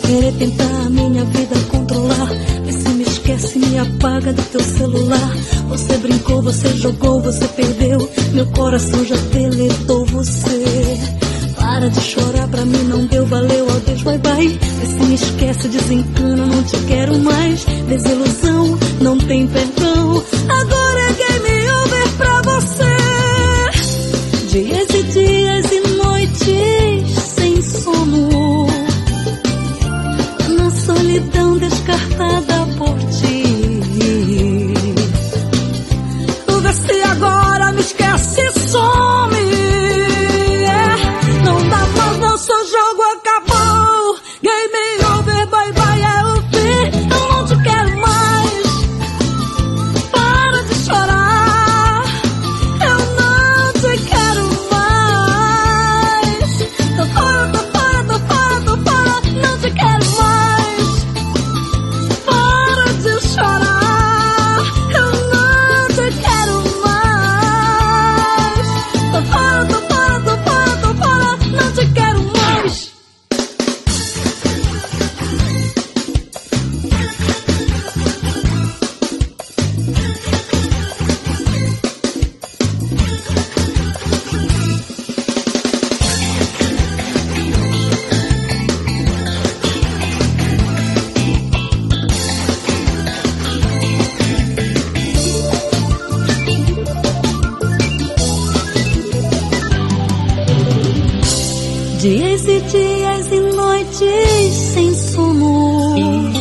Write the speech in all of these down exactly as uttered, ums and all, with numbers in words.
querer tentar a minha vida controlar. Você me esquece, me apaga do teu celular. Você brincou, você jogou, você perdeu. Meu coração já deletou você. Para de chorar, pra mim não deu, valeu, adeus, bye bye. Você me esquece, desencana, não te quero mais. Desilusão, não tem perdão. Agora é game over pra você. Dias e dias e noites sem sono, na solidão descartada por ti. Vê se agora me esquece e some. Não dá mais, nosso jogo acabou. Game over, bye bye, é o fim. Eu não te quero mais. Para de chorar. Eu não te quero mais. Tô fora, tô fora, tô fora, tô fora. Não te quero mais. Para de chorar. Eu não te quero mais. Tô fora, tô fora, tô fora, tô fora. Não te quero mais. Dias e dias e noites sem sono,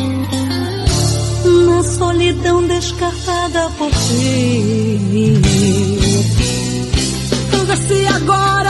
na solidão descartada por ti. Então vê se agora